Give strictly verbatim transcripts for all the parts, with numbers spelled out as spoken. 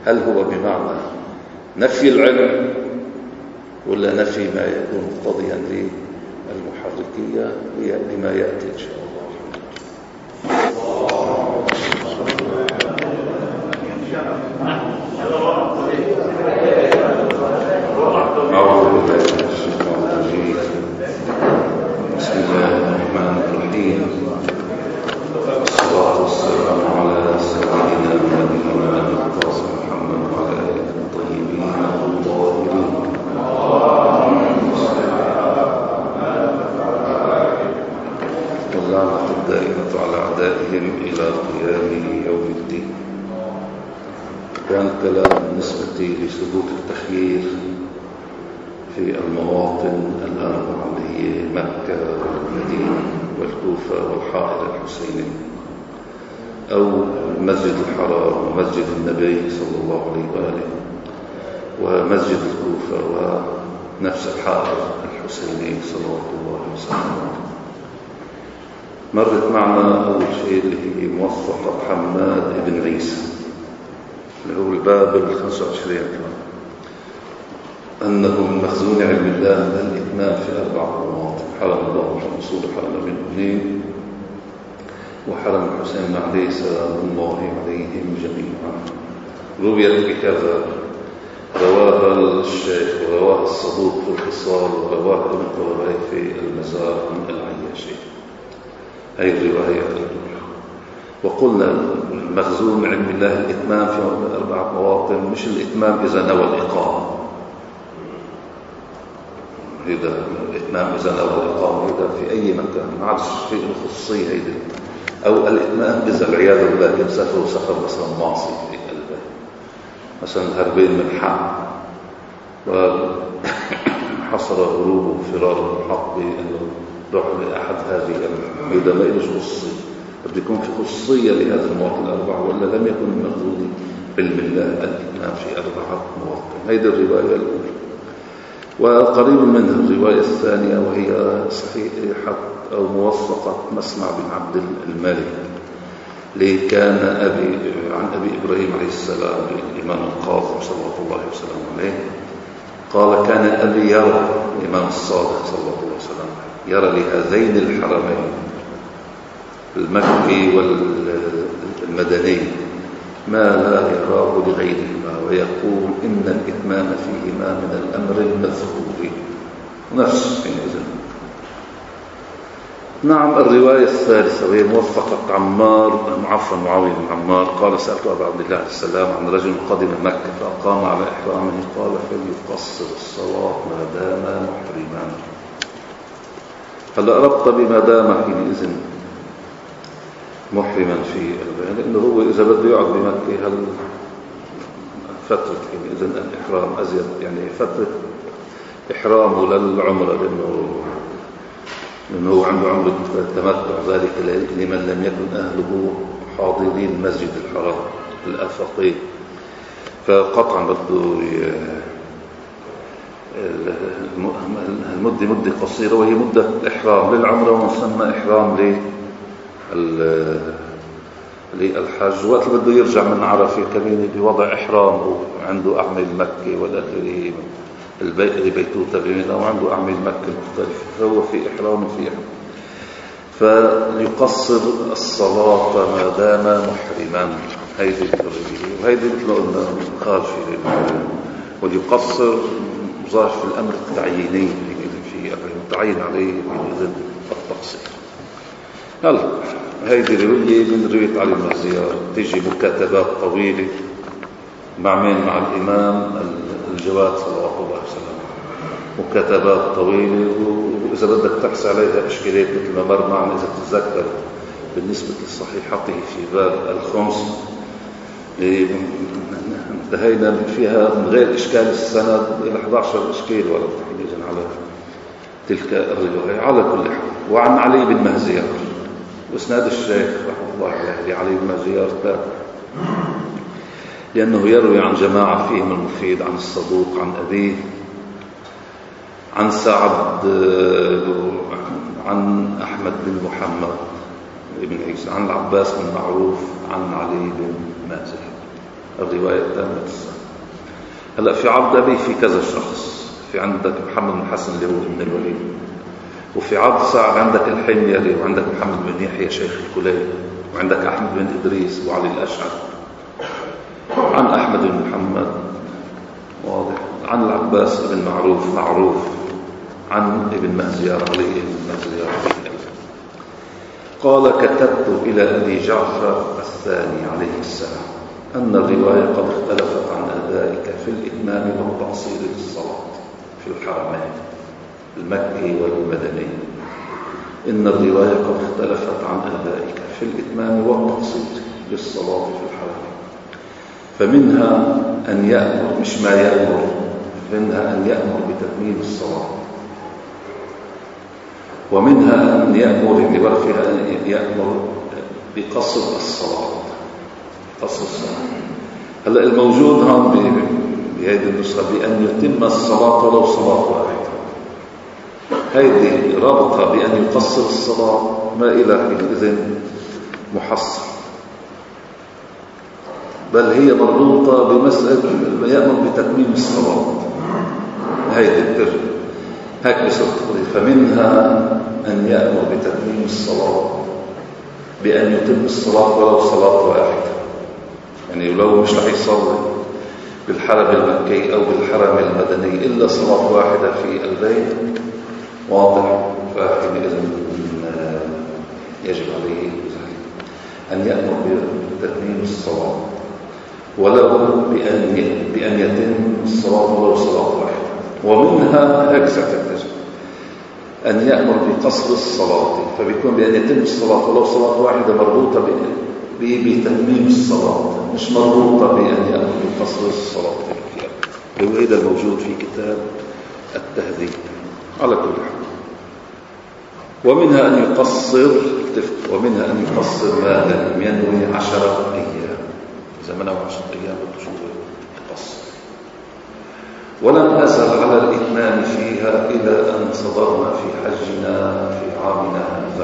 هل هو بمعنى نفي العلم ولا نفي ما يكون مقتضيا للمحركية لما يأتي إن شاء الله. أعوذ بالله من الشيطان الرجيم. بسم الله الرحمن الرحيم. والصلاة والسلام على سيدنا ونبينا القاسم محمد وعلى آله الطيبين الطاهرين. واللعنة الدائمة على أعدائهم إلى قيام يوم الدين. كان الكلام بالنسبة لثبوت التخيير في المواطن الأربعة اللي هي مكة والمدينة والكوفة والحائط الحسيني أو المسجد الحرام ومسجد النبي صلى الله عليه وآله ومسجد الكوفة ونفس الحائط الحسيني صلوات الله وسلامه. مرت معنا أول شيء اللي هي موثقة حماد بن عيسى اللي هو الباب الخمسة وعشرين أنه من مخزون علم الله الإتمام في أربع مواطن: حرم الله الرسول حرم المؤمنين وحرم الحسين عليه سلام الله عليهم جميعا. رويت بكذا، رواها الشيخ ورواها الصدوق في الخصال ورواها ابن قريب في المزار عن العياشي. هذه الرواية الأولى. وقلنا مخزون علم الله الإتمام في أربع مواطن، مش الإتمام إذا نوى الإقامة، إذا الإتمام إذا نوى الإقامة إذا في أي مكان ما عادش في الخصوصية هيدي، أو الإتمام إذا العياذ بالله كان سفر وسفر مثلا معصي في قلبه، مثلا هربين من حق وحصر هروبه وفراره من حق بأنه روح لأحد هذه الحدود، ما إلش خصوصية. بده يكون في خصوصية لهذا المواطن الأربعة ولا لم يكن مخزون علم الله الإتمام في أربعة مواطن. هذه الرواية الأولى. وقريب منها الرواية الثانية وهي صحيحة أو موثقة مسمع بن عبد الملك اللي كان أبي عن أبي إبراهيم عليه السلام الإمام القاظم صلى الله عليه وسلم عليه قال: كان أبي يرى الإمام الصادق صلى الله عليه وسلم يرى لهذين الحرمين المكي والمدني ما لا يراه لغيرهما، ويقول إن الإتمام فيهما من الأمر المذكور. نفس حينئذ. نعم. الرواية الثالثة وهي موثقة عمار عفوا معاوية بن عمار قال: سألت أبا عبد الله عليه السلام عن رجل قدم مكة فأقام على إحرامه قال: فليقصر الصلاة ما دام محرما. هلا ربط بما دام حينئذ محرما في البيان، لأنه هو إذا بده يقعد بمكة هل فترة حينئذ الإحرام أزيد، يعني فترة إحرامه للعمرة، لأنه لأنه هو عنده عمرة التمتع، ذلك لمن لم يكن أهله حاضرين المسجد الحرام الآفاقي، فقطعا بده المدة مدة قصيرة وهي مدة الإحرام للعمرة ومسمى إحرام للحج. وقت بده يرجع من عرفة كمان بوضع إحرام عنده أعمال مكة والآخرين البيتوتة بمنى وعنده أعمال مكة مختلفة، فهو في إحرام في إحرام، فيقصر الصلاة ما دام محرما. هيدي وهيدي مثل ما قلنا خارج في وليقصر ظاهر في الأمر التعييني في التعيين عليه بإذن التقصير. هلا هيدي رواية من رواية علي بن زياد، تيجي مكاتبات طويلة مع مين؟ مع الإمام الجواد صلى الله عليه وسلم، مكاتبات طويلة، وإذا بدك تحسي عليها إشكالات مثل ما مر معنا إذا تتذكر بالنسبة لصحيحته في باب الخمس انتهينا فيها من غير إشكال السند إلى أحد عشر إشكال ولا تحديدا على تلك الرواية. على كل حال، وعن علي بن مهزيار وإسناد الشيخ رحمه الله عليه علي بن مهزيار ثابت، لأنه يروي عن جماعة فيهم المفيد عن الصدوق عن أبيه عن سعد عن أحمد بن محمد بن عيسى عن العباس بن معروف عن علي بن مهزيار. الرواية تامة السند. هلا في عبد أبي في كذا شخص، في عندك محمد بن حسن اللي هو ابن الوليد، وفي عبد سعد عندك الحميري، وعندك محمد بن يحيى شيخ الكليل، وعندك أحمد بن إدريس وعلي الأشعث، عن أحمد بن محمد واضح، عن العباس بن معروف معروف، عن ابن مهزيار علي ابن مهزيار. قال كتبت إلى أبي جعفر الثاني عليه السلام أن الرواية قد اختلفت عن أدائك في الإتمام والتقصير للصلاة في الحرمين المكي والمدني. إن الرواية قد اختلفت عن أدائك في الإتمام والتقصير للصلاة في الحرمين، فمنها أن يأمر، مش ما يأمر، منها أن يأمر بتتميم الصلاة، ومنها أن يأمر اللي بقى فيها أن يأمر بقصر الصلاة، قصر الصلاة. هلا الموجود هون بهذه النسخة بأن يتم الصلاة ولو صلاة واحدة، هذه رابطة بأن يقصر الصلاة ما إلى إذن محصر، بل هي مربوطة بمسألة يأمر بتتميم الصلاة. هذه الترجمة هيك بصير تقول فمنها أن يأمر بتتميم الصلاة بأن يتم الصلاة ولو صلاة واحدة، يعني لو مش رح يصلي بالحرم المكي أو بالحرم المدني إلا صلاة واحدة في البيت واضح، فحينئذ يجب عليه أن يأمر بتتميم الصلاة ولو بأن بأن يتم الصلاة ولو صلاة واحدة. ومنها هيك ستكتشف أن يأمر بقصر الصلاة، فبيكون بأن يتم الصلاة ولو صلاة واحدة مربوطة بتتميم الصلاة، مش مربوطة بأن يأمر بقصر الصلاة. وهذا الموجود في كتاب التهذيب على كل حال. ومنها أن يقصر ومنها أن يقصر ما لم ينوي عشرة أيام، إذا منوي عشرة أيام بتشوف يقصر. ولم أزل على الإتمام فيها إلى أن صدرنا في حجنا في عامنا هذا.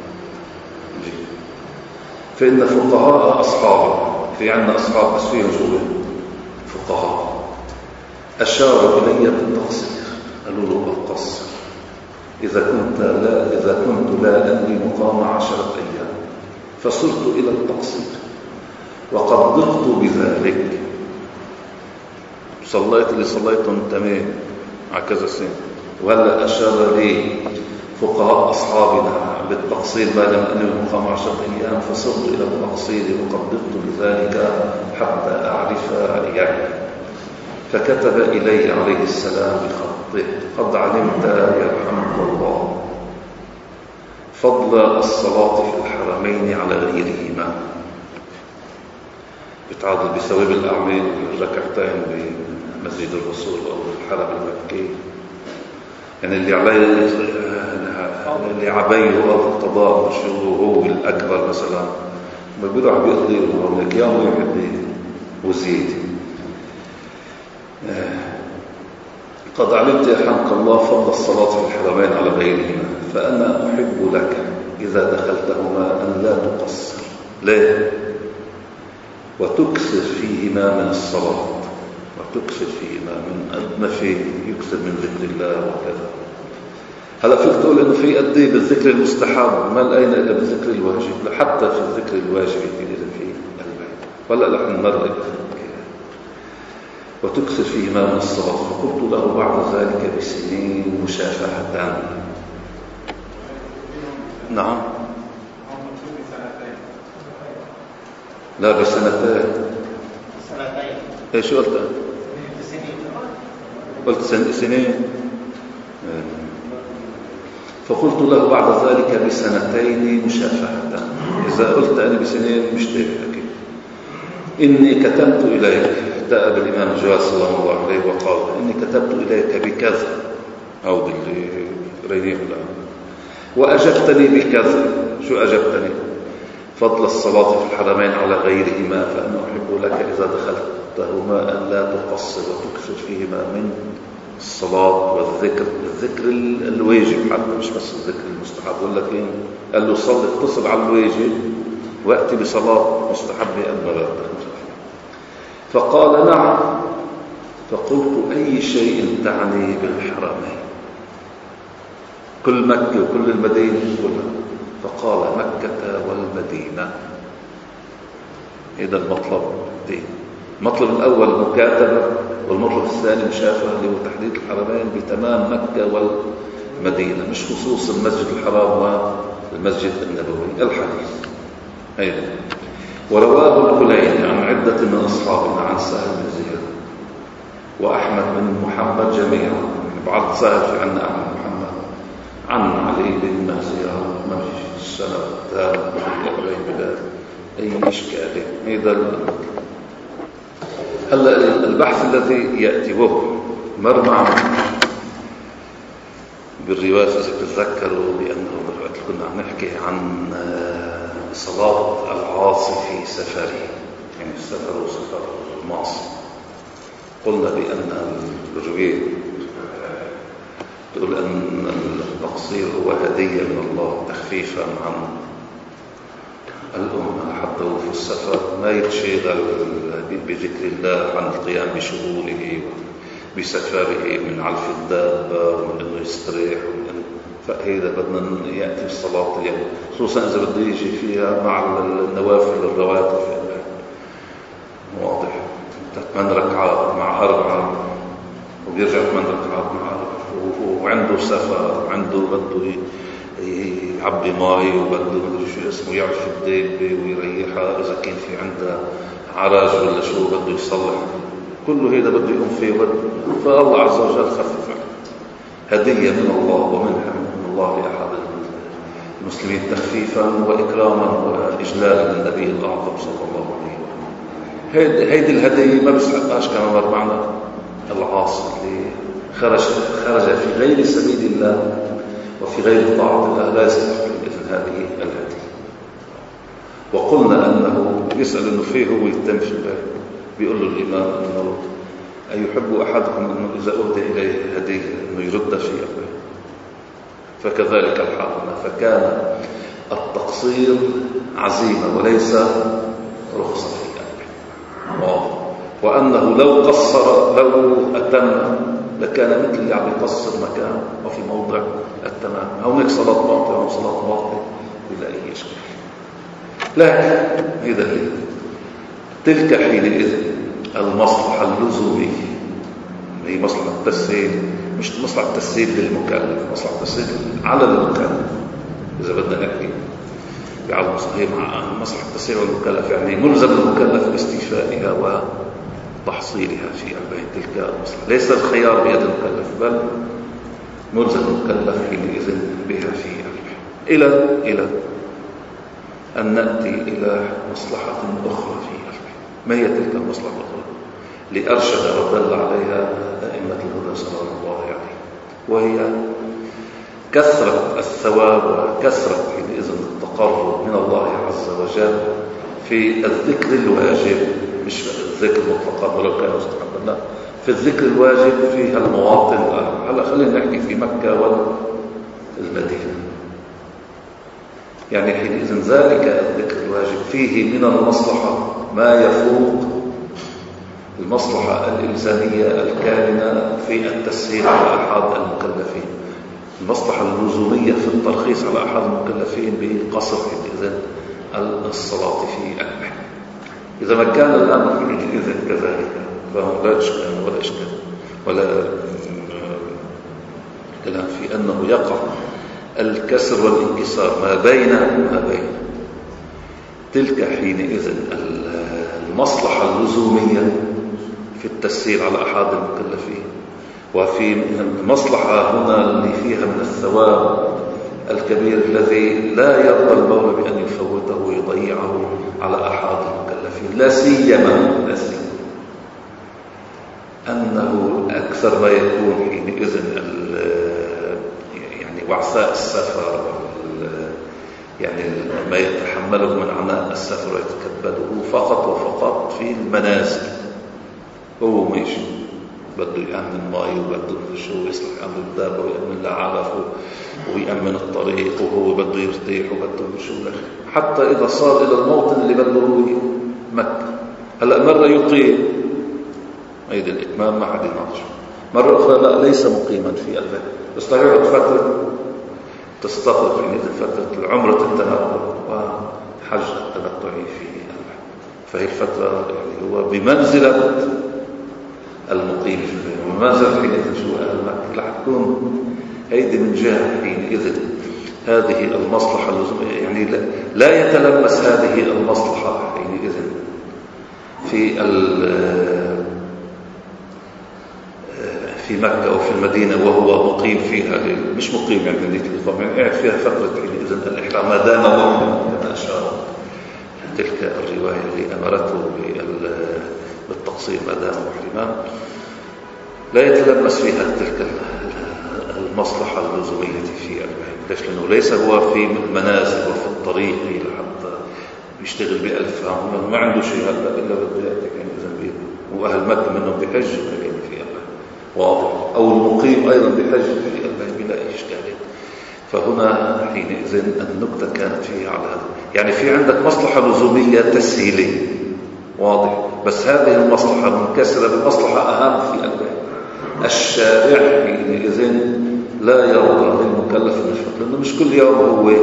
فإن فقهاء أصحاب، في عندنا أصحاب بس فيهم شو فقهاء، أشاروا إلي بالتقصير، قالوا له القصر إذا كنت لا إذا كنت لا أدري مقام عشرة أيام، فصرت إلى التقصير وقد ضقت بذلك. صليت اللي صليتهم تمام على كذا سنة، وهلا أشار لي فقهاء أصحابنا بالتقصير ما لم أنوي مقام عشرة أيام، فصرت إلى التقصير وقد ضقت بذلك حتى أعرف يعني. فكتب إلي عليه السلام بخطه: قد علمت يرحمك الله فضل الصلاة في الحرمين على غيرهما، بتعادل بثواب الأعمال الركعتين بمسجد الرسول أو الحرم المكي. يعني اللي عليه اللي عبيه القضاء شو هو الأكبر مثلا ما بيروح بيقضي له لك يوم واحد وزيد. قد علمت يرحمك الله فضل الصلاة في الحرمين على غيرهما، فأنا أحب لك إذا دخلتهما أن لا تقصر. ليه؟ وتكثر فيهما من الصلاة، وتكثر فيهما من قد ما فيه يكثر من ذكر الله وكذا. هلا فيك تقول إنه في قد إيه بالذكر المستحب، ما لقينا إلا بالذكر الواجب، حتى في الذكر الواجب يمكن في البيت، ولا رح نمرق. وتكثر فيهما من الصلاة. فقلت له بعد ذلك بسنين مشافهة. نعم لا بسنتين. سنتين ايش قلت؟ قلت سن... سنين. فقلت له بعد ذلك بسنتين مشافهة. إذا قلت أنا بسنين مش تابع. إني كتبت إليك، تأب الإمام الجواد صلى الله عليه وقال: إني كتبت إليك بكذا أو باللي رينيه الآن، وأجبتني بكذا. شو أجبتني؟ فضل الصلاة في الحرمين على غيرهما، فأنا أحب لك إذا دخلتهما أن لا تقصر وتكثر فيهما من الصلاة والذكر، الذكر الواجب حتى مش بس الذكر المستحب. يقول لك إيه؟ قال له صلي اقتصر على الواجب وأتي بصلاة مستحبة أما لا تخمس. فقال نعم. فقلت أي شيء تعني بالحرمين؟ كل مكة وكل المدينة كلها؟ فقال مكة والمدينة. هذا المطلب الدين. المطلب الأول مكاتبة، والمطلب الثاني مشافهة اللي هو تحديد الحرمين بتمام مكة والمدينة، مش خصوص المسجد الحرام والمسجد النبوي. الحديث أيضا ورواه الكلين عن عدة من أصحابنا عن سهل بن زياد وأحمد بن محمد جميعا. بعض سهل في عنا أحمد محمد عن علي بن زياد من السنة الثالثة بلا أي إشكال. هذا هلا البحث الذي يأتي وهو مر معنا بالرواية إذا تتذكروا بأنه كنا عم نحكي عن صلاة العاصي في سفره، يعني السفر وسفر المعصي. قلنا بأن الرجوية تقول أن التقصير هو هدية من الله تخفيفا عن الأمة حتى في السفر ما يتشغل بذكر الله عن القيام بشغوله بسفره من علف الدابة ومن أنه يستريح ومن فهذا بدنا يأتي الصلاة اليوم، خصوصا إذا بده يجي فيها مع النوافل الرواتب. واضح ثمان ركعات مع أربعة وبيرجع ثمان ركعات مع أربعة، وعنده سفر وعنده بده يعبي ماي وبده مدري شو اسمه يعرف الدابة ويريحها إذا كان في عندها عرج ولا شو بده يصلح، كله هذا بده يقوم فيه وبده. فالله عز وجل خفف هدية من الله ومنحة من الله لأحد المسلمين تخفيفا وإكراما وإجلالا للنبي الأعظم صلى الله عليه وسلم. هيدي الهدية ما بيستحقهاش كما مر معنا العاصي اللي خرج خرج في غير سبيل الله وفي غير طاعة الله لا يستحق بإذن هذه الهدية. وقلنا أنه يسأل أنه فيه هو يتم في البيت، بيقول له الإمام أنه أيحب أحدكم أنه إذا أهدى إليه هدية أنه يرد في أبيه، فكذلك الحال هنا. فكان التقصير عزيمة وليس رخصة في أبيه، وأنه لو قصر لو أتم لكان مثل اللي عم يقصر مكان وفي موضع التمام. هونيك صلاة باطلة أو صلاة باطلة بلا أي إشكال. لكن هذا اللي تلك حينئذ المصلحة اللزومية هي مصلحة التسهيل، مش مصلحة التسهيل للمكلف، مصلحة التسهيل على المكلف. إذا بدنا نحكي بعلم صحيح مع مصلحة التسهيل على المكلف، يعني ملزم المكلف باستيفائها وتحصيلها في البيت. تلك المصلحة ليس الخيار بيد المكلف، بل ملزم المكلف حينئذ بها في البيت. إلى إلى أن نأتي إلى مصلحة أخرى في البيت. ما هي تلك المصلحة الأخرى لأرشد ودل عليها أئمة الهدى صلى الله عليه، وهي كثرة الثواب وكثرة حينئذ التقرب من الله عز وجل في الذكر الواجب، مش الذكر مطلقا ولو كان مستحبا، لا، في الذكر الواجب فيها المواطن. هلا خلينا نحكي في مكة والمدينة. يعني حينئذ ذلك الذكر الواجب فيه من المصلحة ما يفوق المصلحة الإلزامية الكامنة في التسهيل على أحد المكلفين، المصلحة اللزومية في الترخيص على أحد المكلفين بقصر حينئذ الصلاة في أكله. إذا ما كان الأمر حينئذ كذلك فهو لا إشكال ولا إشكال ولا كلام في أنه يقع الكسر والانكسار ما بين ما بين تلك حينئذ المصلحة اللزومية في التسهيل على أحد المكلفين، وفي المصلحة هنا اللي فيها من الثواب الكبير الذي لا يرضى المولى بأن يفوته ويضيعه على أحد المكلفين، لا سيما لا سيما أنه أكثر ما يكون حينئذ يعني وعثاء السفر، يعني ما يتحمله من عناء السفر ويتكبده فقط وفقط في المنازل. هو ماشي بده يأمن ماي وبده شو يصلح أمر الدابة ويأمن لعلفه ويأمن الطريق وهو بده يرتاح وبده شو لك، حتى إذا صار إلى الموطن اللي بده هو مكة. هلأ مرة يقيم عيد الإتمام ما حد يناقش. مرة أخرى لا، ليس مقيما في البيت، بس تغيرت فترة تستغرق في فترة العمرة التنقل وحج التمتعي في البيت، فهي الفترة يعني هو بمنزلة المقيم في البيت، ومنزلة حينئذ شو أهل مكة. رح تكون هيدي من جهة حينئذ هذه المصلحة اللزومية، يعني لا, لا يتلمس هذه المصلحة حينئذ في في مكة وفي المدينة وهو مقيم فيها، مش مقيم يعني مدينة الإقامة، يعني قاعد فيها فترة حينئذ الإحرام ما دام محرما كما أشار تلك الرواية اللي أمرته بالتقصير ما دام محرما، لا يتلمس فيها تلك المصلحة اللزومية في البيت. ليش؟ لأنه ليس هو في المنازل وفي الطريق حتى يشتغل بألف عام، ما عنده شيء هذا إلا بده يأتي حينئذ، وأهل مكة منهم بحج في البيت واضح، أو المقيم أيضا بحج في البيت بلا إشكال. فهنا حينئذ النكتة كانت فيها على هذا، يعني في عندك مصلحة لزومية تسهيلية واضح، بس هذه المصلحة منكسرة بمصلحة أهم في البيت. الشارع حينئذ لا يرضى للمكلف المشفق، لأنه مش كل يوم هو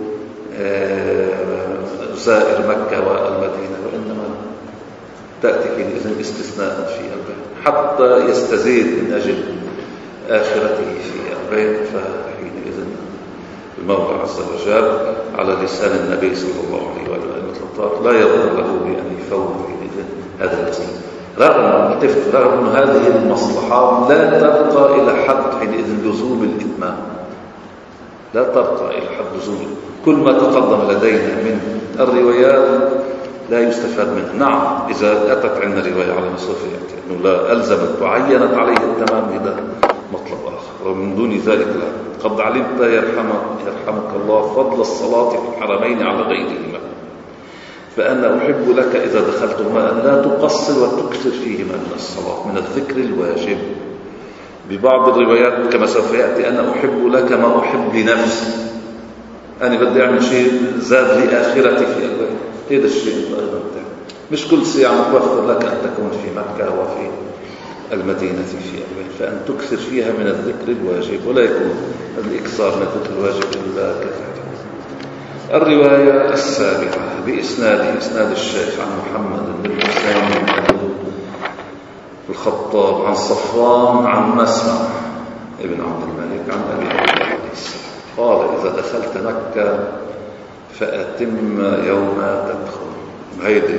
زائر مكة والمدينة، وإنما تأتي حينئذ استثناء في البيت حتى يستزيد من أجل آخرته في البيت. فحينئذ المولى عز وجل على لسان النبي صلى الله عليه وسلم لا يرضى له بأن يفوت حينئذ هذا المسلم، رغم رغم هذه المصلحة لا ترقى إلى حد حينئذ لزوم الإتمام، لا ترقى إلى حد لزوم. كل ما تقدم لدينا من الروايات لا يستفاد منها. نعم إذا أتت عندنا رواية على مصرف يأتي أنه لا ألزمت وعينت عليه التمام، هذا مطلب آخر. ومن دون ذلك لا. قد علمت يرحمك, يرحمك الله فضل الصلاة في الحرمين على غيرهما، فأنا أحب لك إذا دخلتهما أن لا تقصر وتكثر فيهما من الصلاة من الذكر الواجب. ببعض الروايات كما سوف يأتي أنا أحب لك ما أحب لنفسي، أنا بدي أعمل شيء زاد لآخرتي في البيت. هذا الشيء مش كل ساعة متوفر لك أن تكون في مكة وفي المدينة في البيت، فأن تكثر فيها من الذكر الواجب، ولا يكون الإكثار من الذكر الواجب إلا كثير. الرواية السابعة بإسناده إسناد الشيخ عن محمد بن حسين الخطاب عن صفوان عن مسمع ابن عبد الملك عن أبي عليه السلام قال: إذا دخلت مكة فأتم يوم تدخل. هيدي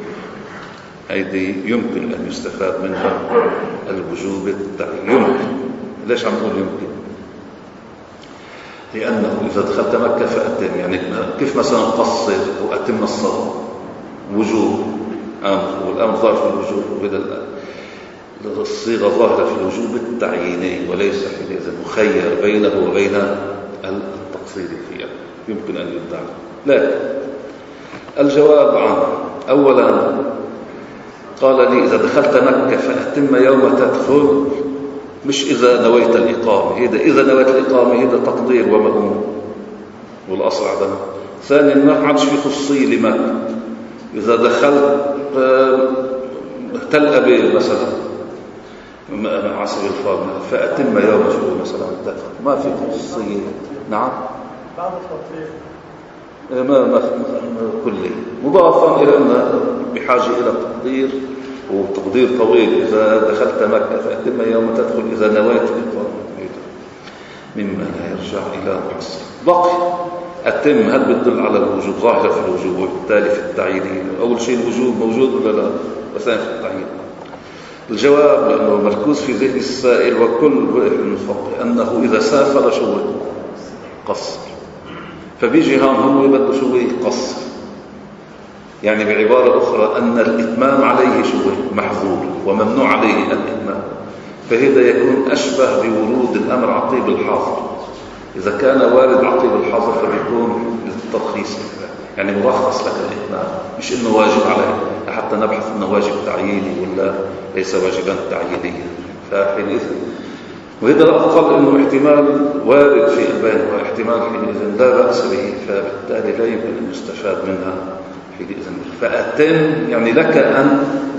هيدي يمكن أن يستفاد منها الوجوب التعيين. يمكن. ليش عم نقول يمكن؟ لأنه إذا دخلت مكة فأتم، يعني كيف مثلا قصر أو أتم الصلاة وجوب أمر، والأمر ظاهر في الوجوب، وإذا الصيغة ظاهرة في الوجوب التعييني وليس حينئذ مخير بينه وبين التقصير فيها، يمكن أن يدعى. لكن الجواب عنه أولا قال لي: إذا دخلت مكة فأتم يوم تدخل، مش إذا نويت الإقامة. هذا إذا نويت الإقامة هذا تقدير ومأمون، والأصل عدم. ثانيا ما عادش في خصوصية لمكة. إذا دخلت تل أبيب مثلا مع سبيل الفضل فأتم يوم شو مثلا تدخل، ما في خصوصية. نعم بعض التطبيق ما ما كلي مضافا إلى أن بحاجة إلى تقدير، وتقدير طويل. إذا دخلت مكة فأتم يوم تدخل إذا نويت الإقامة، مما لا يرجع إلى محصل. بقي أتم هل بتدل على الوجوب؟ ظاهرة في الوجوب، وبالتالي في التعيين أول شيء الوجوب موجود ولا لا؟ وثاني في التعيين. الجواب لأنه مركوز في ذهن السائل وكل المفقه أنه إذا سافر شو قصر، فبيجي هون هو بده شو يقصر، يعني بعبارة أخرى أن الإتمام عليه شو محظور وممنوع عليه الإتمام، فهذا يكون أشبه بورود الأمر عطيب الحاضر. إذا كان وارد عطيب الحاضر فبيكون للترخيص، يعني مرخص لك الإتمام، مش إنه واجب عليه حتى نبحث إنه واجب تعييني ولا ليس واجبا تعيينيا. فحينئذ وهذا لا أقل إنه احتمال وارد في البين واحتمال حينئذ لا بأس به، فبالتالي لا يمكن أن يستفاد منها حينئذ. فأتم يعني لك أن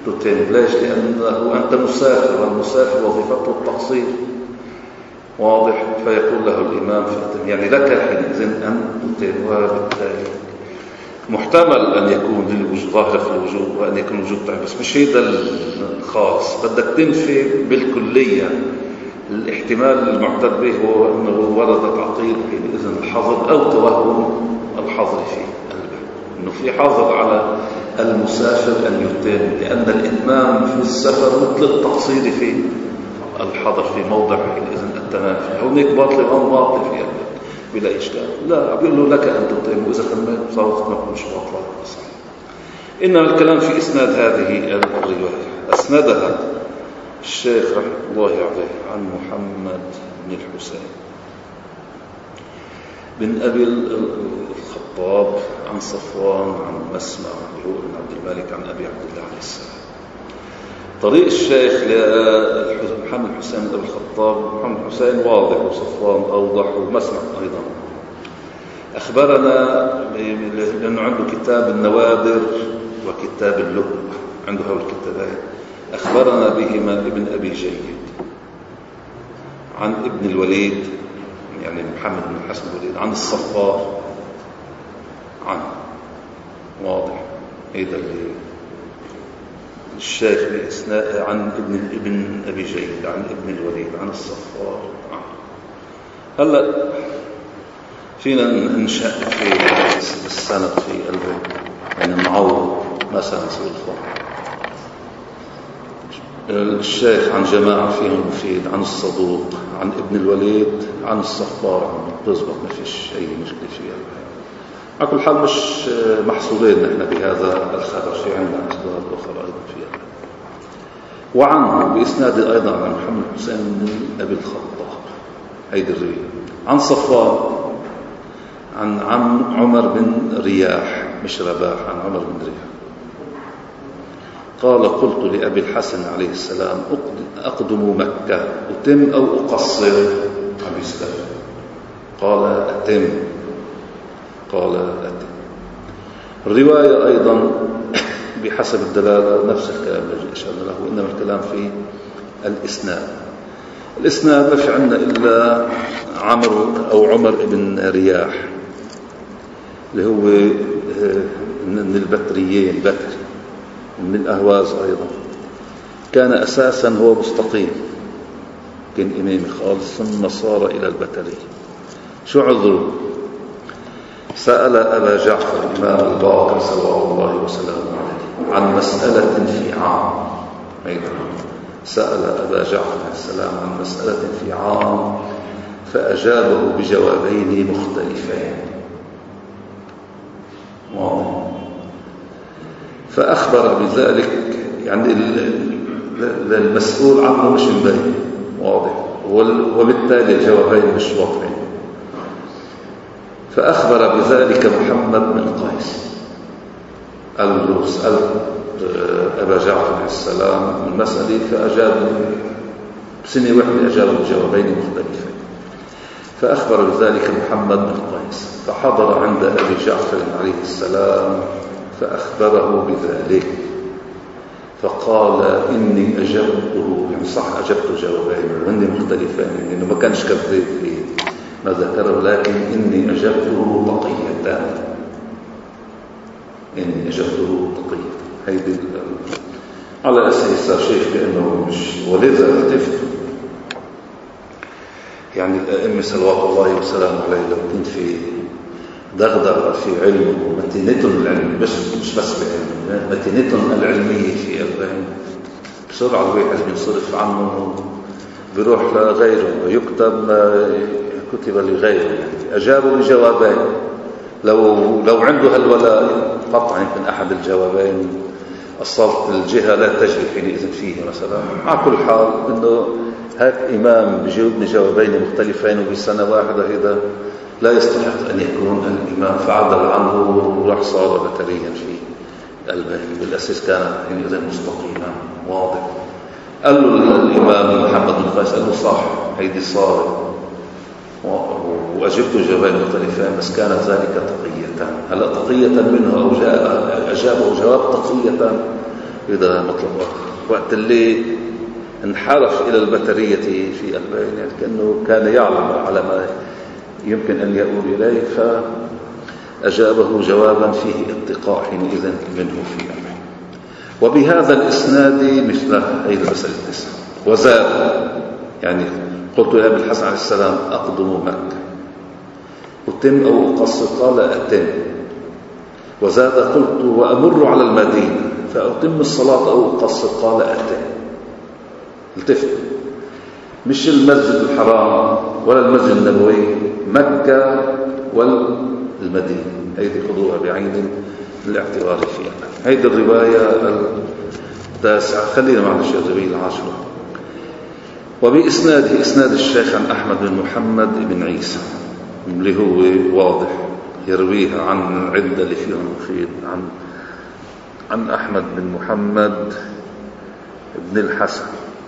تتم. ليش؟ لأنه أنت مسافر، والمسافر وظيفته التقصير، واضح. فيقول له الإمام فأتم، يعني لك حينئذ أن تتم. وبالتالي محتمل أن يكون للوجود ظاهرة في الوجود وأن يكون الوجود تعب، بس مش هيدا الخاص. بدك تنفي بالكلية. الاحتمال المعتد به هو أنه وردت عقيدة حينئذ الحظر أو توهم الحظر فيه، أنه في حظر على المسافر أن يتم، لأن الإتمام في السفر مثل التقصير في الحظر في موضع حينئذ التمام. هونيك باطل أو باطل في قلبك بلا إشكال. لا، بيقول له لك أن تتم، وإذا تمت صارت ما تكونش باطلة. صحيح. إنما الكلام في إسناد هذه الرواية. أسندها الشيخ رحمه الله عليه عن محمد بن الحسين بن أبي الخطاب عن صفوان عن مسمع بن عبد الملك عن أبي عبد الله عليه السلام. طريق الشيخ لمحمد الحسين بن أبي الخطاب، محمد الحسين واضح وصفوان أوضح ومسمع أيضا. أخبرنا لأنه عنده كتاب النوادر وكتاب اللؤلؤ، عنده هؤلاء الكتابين. أخبرنا بهما ابن أبي جيد عن ابن الوليد، يعني محمد بن الحسن الوليد، عن الصفار عنه، واضح. هذا اللي الشيخ بإسناء عن ابن ابن أبي جيد عن ابن الوليد عن الصفار عنه. هلا فينا ننشأ في السند في البيت، يعني نعوض مثلا سوء الخط. الشيخ عن جماعة فيهم مفيد، عن الصدوق، عن ابن الوليد، عن الصفار عنه، تزبط، ما فيش أي مشكلة فيها. على كل حال مش محصورين نحن بهذا الخبر، في عندنا أسباب أخرى أيضا فيها. وعنه بإسناد أيضا عن محمد حسين بن أبي الخطاب هيدي الرواية. عن صفوان عن عن عمر بن رياح، مش رباح، عن عمر بن رياح قال: قلت لأبي الحسن عليه السلام: أقدم مكة أتم أو أقصر؟ أبي السلام قال: أتم. قال: أتم. الرواية أيضا بحسب الدلالة نفس الكلام الذي أشرنا له، إنما الكلام في الإسناد. الإسناد ما في عندنا إلا عمرو أو عمر بن رياح اللي هو من البتريين، بتري من الأهواز أيضا. كان أساسا هو مستقيم، كان إمامي خالص، ثم صار إلى البتري. شو عذره؟ سأل أبا جعفر الإمام الباقر صلى الله وسلم عليه عن مسألة في عام. أيضا سأل أبا جعفر السلام عن مسألة في عام، فأجابه بجوابين مختلفين. واضح. فأخبر بذلك، يعني المسؤول عنه مش مبين، واضح، وبالتالي الجوابين مش واضحين. فأخبر بذلك محمد بن قيس، قال له: سأل أبا جعفر السلام المسألة، فأجاب بسنة واحدة، أجاب بجوابين مختلفين. فأخبر بذلك محمد بن قيس، فحضر عند أبي جعفر عليه السلام فأخبره بذلك، فقال: إني أجبته، يعني صح أجبت جوابين وإني مختلفين، لأنه ما كانش كذب في ما ذكره، لكن إني أجبته تقية، إني أجبته تقية. هيدي على أساس شيء كأنه مش، ولذا اختفت. يعني الأئمة صلوات الله وسلامه عليه لو كنت في دغدغة في علم ومتينتهم العلم، بس مش بس بعلم، متينتهم العلمية في العلم، بسرعة الواحد بينصرف عنه بيروح لغيره ويكتب كتب لغيره. يعني أجابوا بجوابين، لو لو عنده هالولاء قطعا يمكن أحد الجوابين أصلت الجهة لا تجري حينئذ فيه مثلا. على كل حال إنه هيك إمام بيجاوبني جوابين مختلفين وبسنة واحدة، إذا لا يستحق أن يكون الإمام، فعدل عنه وراح صار بتريا في البيت. بالأساس كان حينئذ مستقيما، واضح. قال له الإمام محمد بن قيس، قال له: صح، هيدي صار، وأجبت جوابين مختلفين، بس كانت ذلك تقية. هلا تقية منه أو جاء أجابه جواب تقية إذا مطلب وقت اللي انحرف إلى البترية في البين، يعني كأنه كان يعلم على ما يمكن أن يؤول إليه، فأجابه جوابا فيه اتقاء حينئذ منه في البين. وبهذا الإسناد مثل هذه المسألة التسعة. وزاد، يعني قلت يا أبي الحسن عليه السلام أقدم مكة، أتم أو أقصر؟ قال أتم. وزاد قلت وأمر على المدينة فأتم الصلاة أو أقصر؟ قال أتم. التفت، مش المسجد الحرام ولا المسجد النبوي، مكة والمدينة، هذه خذوها بعين الاعتبار فيها. هذه الرواية التاسعة. خلينا مع الشيخ جميل العاشرة. وبإسناده إسناد الشيخ عن أحمد بن محمد بن عيسى اللي هو واضح، يرويها عن عدة اللي فيهم مفيد، عن عن أحمد بن محمد بن الحسن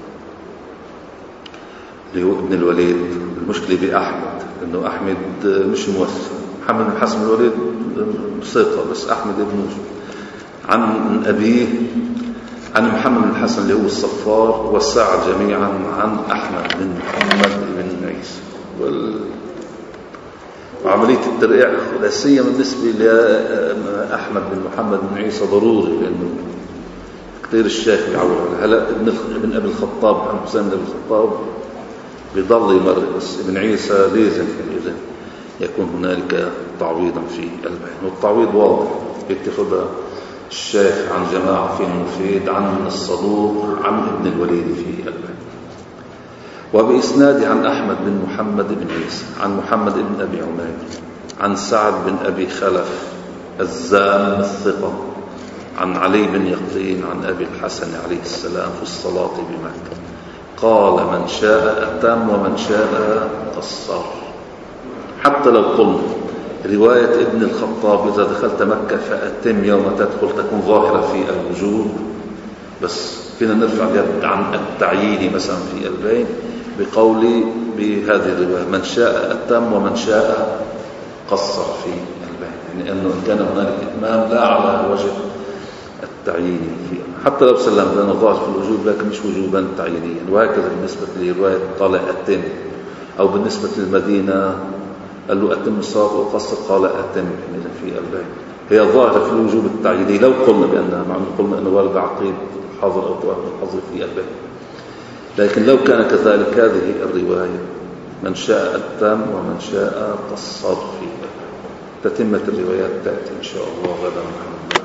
اللي هو ابن الوليد. المشكلة بأحمد إنه أحمد مش موثق، محمد بن الحسن بن الوليد ثقة، بس أحمد ابن عن أبيه عن محمد بن الحسن اللي هو الصفار والساعة جميعا عن أحمد بن محمد بن عيسى. وال... وعملية الترقيع لا سيما بالنسبة لأحمد بن محمد بن عيسى ضروري، لأنه كثير الشيخ بيعول على هلا ابن ابن أبي الخطاب محمد حسين بن أبي الخطاب بيضل يمر، بس ابن عيسى لازم إذا يكون هنالك تعويضا في البين، والتعويض واضح يتخذها الشيخ عن جماعة في المفيد عن الصدوق عن ابن الوليد في البين. وبإسناد عن أحمد بن محمد بن عيسى عن محمد بن أبي عمير عن سعد بن أبي خلف الزام الثقة عن علي بن يقطين عن أبي الحسن عليه السلام في الصلاة بمكة قال من شاء أتم ومن شاء قصر. حتى لو قلنا رواية ابن الخطاب إذا دخلت مكة فأتم يوم تدخل تكون ظاهرة في الوجوب، بس فينا نرفع اليد عن التعيين مثلا في البين بقولي بهذه الرواية من شاء أتم ومن شاء قصر في البين، يعني أنه إن كان هنالك إتمام لا على وجه التعيين فيه، حتى لو سلم لأنه ظاهر في الوجوب لكن مش وجوبا تعيينيا. وهكذا بالنسبة لرواية طالع أتم، أو بالنسبة للمدينة قال له أتم الصلاة وقصر قال أتم في البين، هي ظاهرة في الوجوب التعييني لو قلنا بأنها معنى قلنا أنه والد عقيد حظر أو توافق الحظر في البين. لكن لو كان كذلك هذه الرواية من شاء أتم ومن شاء قصر في البين. تتمة الروايات تأتي إن شاء الله غدا.